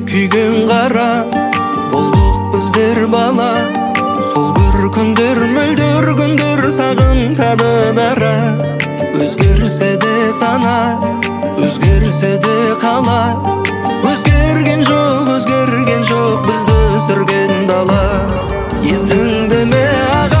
күйген қара болдық біздер бала. Сол бір күндер мөлдір күндер сағынтады дара. Өзгерсе де сана, өзгерсе де қала. Өзгерген жоқ бізді өсірген дала. Есіңде ме аға?